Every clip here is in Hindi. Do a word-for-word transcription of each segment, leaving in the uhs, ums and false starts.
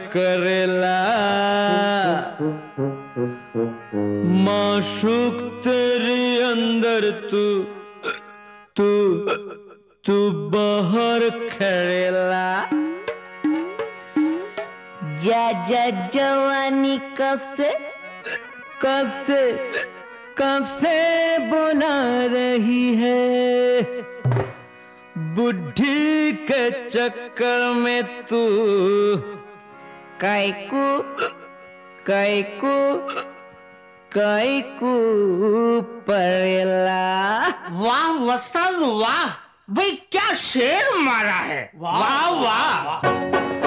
करेला माशूक तेरे अंदर तू तू तू बाहर खड़ेला। जा जा जवानी कब से कब से कब से बुला रही है, बुढ़ी के चक्कर में तू कैकू कैकू कैकू परेला। वाह वस्ताद वाह, भाई क्या शेर मारा है, वाह वाह।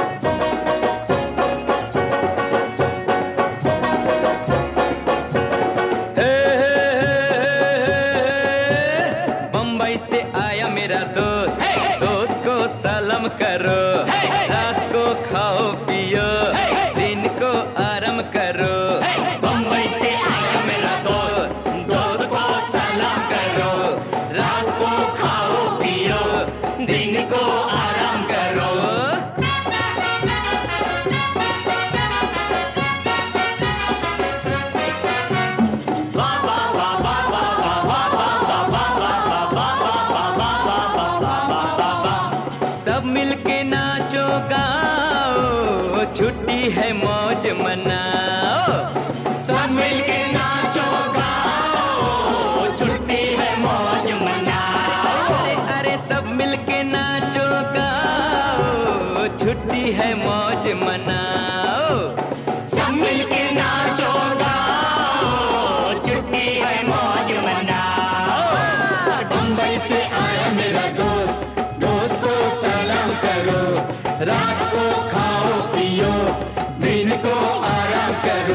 बम्बई से आया मेरा दोस्त, दोस्त को सलाम करो, रात को खाओ पियो, दिन को आराम करो। बम्बई से आया मेरा दोस्त, दोस्त को सलाम करो, रात को खाओ पियो, दिन को आराम करो। सब मिलके नाचो गाओ, छुट्टी है मौज मनाओ। सब मिलके नाचो गाओ, छुट्टी है मौज मनाओ। अरे अरे सब मिलके नाचो गाओ, छुट्टी है मौज मनाओ। सब मिलके नाचो गाओ, छुट्टी है मौज मनाओ। बम्बई से आया मेरा दोस्त, दोस्त को सलाम करो, रात को खाओ पियो, दिन को आराम करो।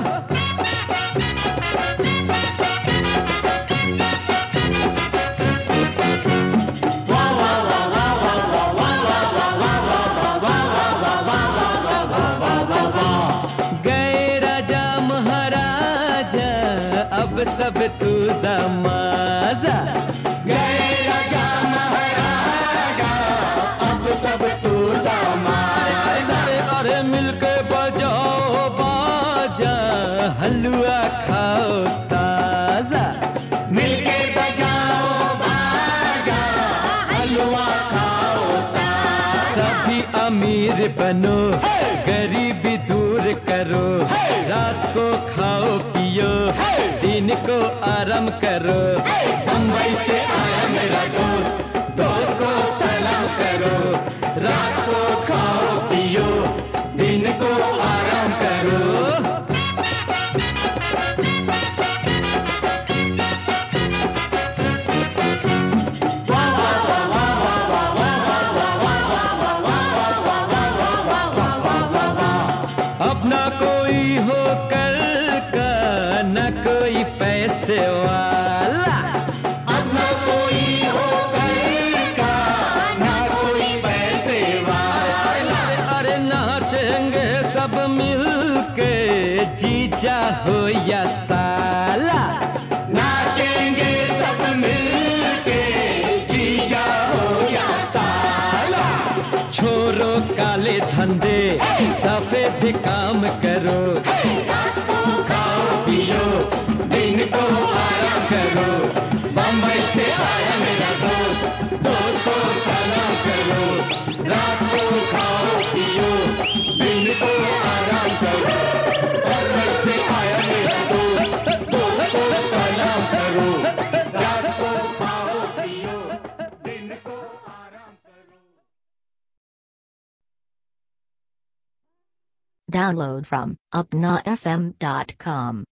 गए राजा महाराजा, अब सब तू समाजा। गए राजा महाराजा, अब सब तू समाजा। अरे मिलके बजाओ बाजा, हलवा खाओ ताजा। मिलके बजाओ बाजा, हलवा खाओ ताजा। सभी अमीर बनो, गरीबी दूर करो, रात को खाओ पियो, दिन को आराम करो। बम्बई से आया मेरा दोस्त, दोस्त को सलाम करो, रात को खाओ पियो, दिन को आराम करो। अब ना कोई हो कल का, न कोई पैसे वाला। अब ना कोई हो कल का, न कोई पैसे वाला। अरे नाचेंगे सब मिलके, जीजा हो या साला। नाचेंगे सब मिलके, जीजा हो या साला। छोरो काले धंधे, सफेद काम करो, रात को खाओ पियो, दिन को आराम करो। बम्बई से आया मेरा दोस्त, दोस्त को सलाम करो, रात को खाओ पियो, दिन को आराम करो। बम्बई से आया मेरा दोस्त, दोस्त को सलाम करो, रात को खाओ पियो, दिन को आराम करो। Download from upna f m dot com.